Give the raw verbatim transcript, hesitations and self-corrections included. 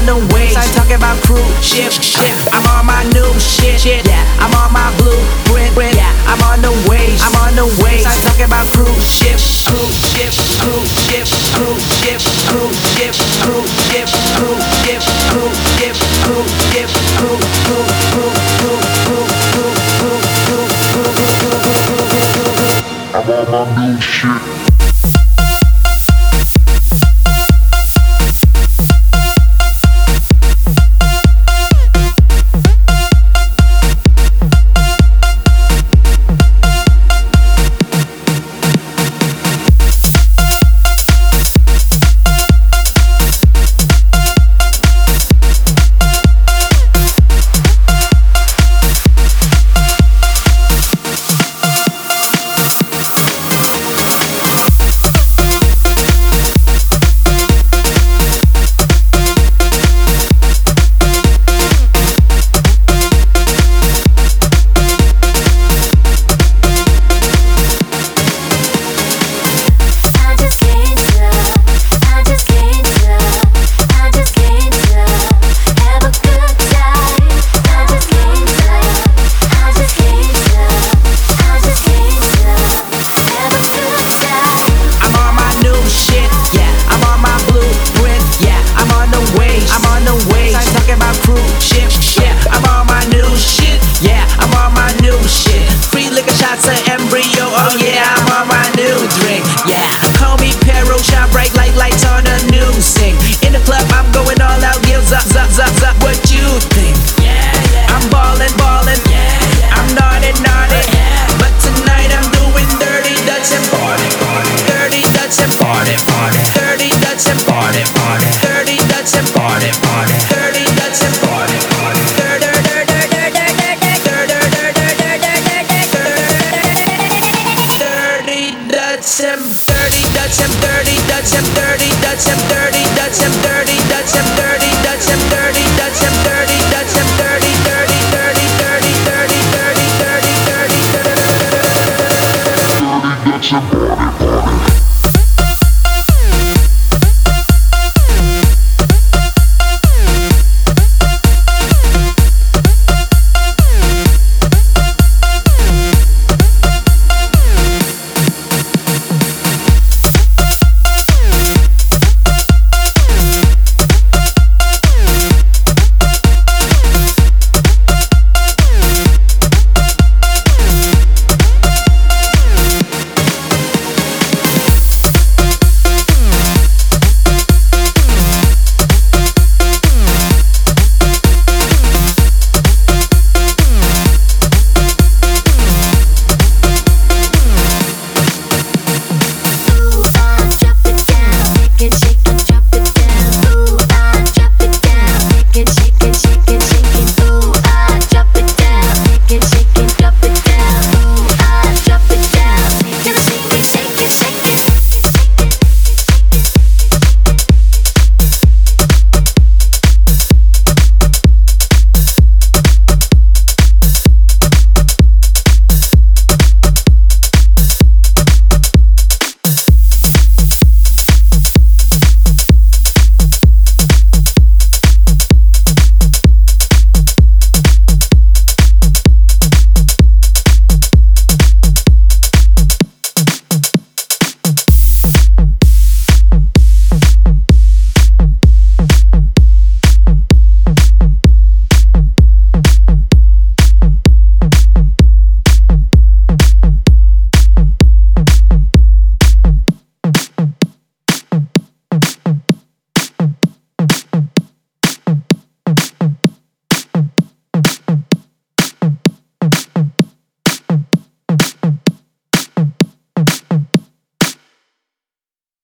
the way. Start talking about cruise ship, ship. I'm on my new shit, shit. Yeah, I'm on my blueprint, print. Yeah, I'm on the way, I'm on the way. Start talking about cruise ship, cruise ship, cruise ship, cruise ship, cruise ship, cruise ship, cruise ship, cruise ship, cruise ship, cruise, cruise, cruise, cruise, cruise, cruise, cruise, cruise, cruise. I'm on my new shit. Dirty Dutch, I'm dirty Dutch, I'm dirty Dutch, I'm